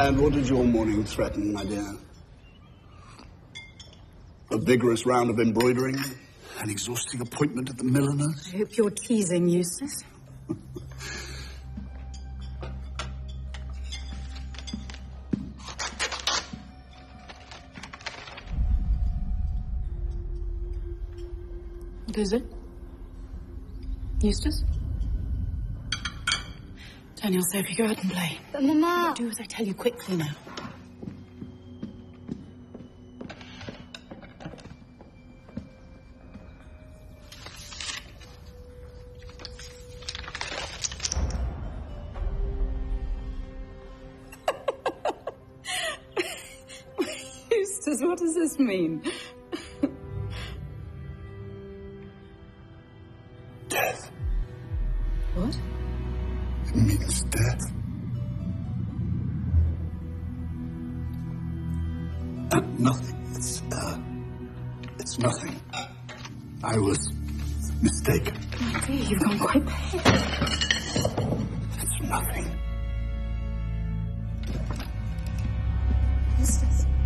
And what did your morning threaten, my dear? A vigorous round of embroidering? An exhausting appointment at the milliner's? I hope you're teasing, Eustace. What is it? Eustace? Turn yourself, you go out and play. But, Mama... Do as I tell you quickly now. Eustace, what does this mean? Death. What? It means death. Nothing. It's nothing. I was mistaken. Oh dear, you've gone quite pale. It's nothing.